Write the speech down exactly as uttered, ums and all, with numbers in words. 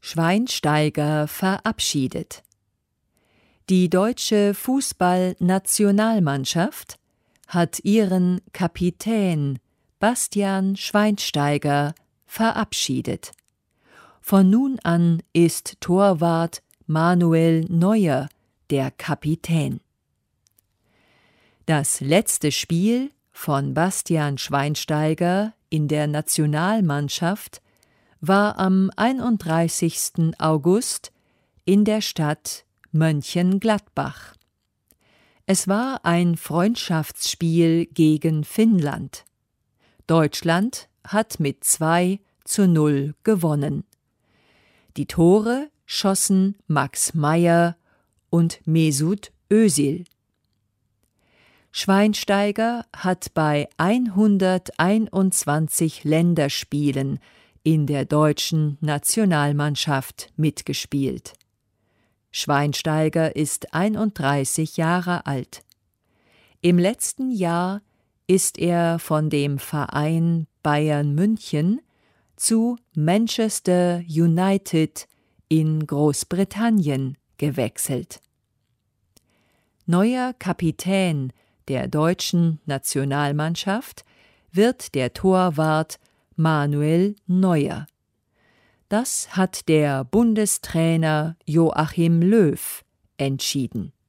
Schweinsteiger verabschiedet. Die deutsche Fußballnationalmannschaft hat ihren Kapitän Bastian Schweinsteiger verabschiedet. Von nun an ist Torwart Manuel Neuer der Kapitän. Das letzte Spiel von Bastian Schweinsteiger in der Nationalmannschaft war am einunddreißigsten August in der Stadt Mönchengladbach. Es war ein Freundschaftsspiel gegen Finnland. Deutschland hat mit zwei zu null gewonnen. Die Tore schossen Max Meyer und Mesut Özil. Schweinsteiger hat bei hunderteinundzwanzig Länderspielen in der deutschen Nationalmannschaft mitgespielt. Schweinsteiger ist einunddreißig Jahre alt. Im letzten Jahr ist er von dem Verein Bayern München zu Manchester United in Großbritannien gewechselt. Neuer Kapitän der deutschen Nationalmannschaft wird der Torwart Manuel Neuer. Das hat der Bundestrainer Joachim Löw entschieden.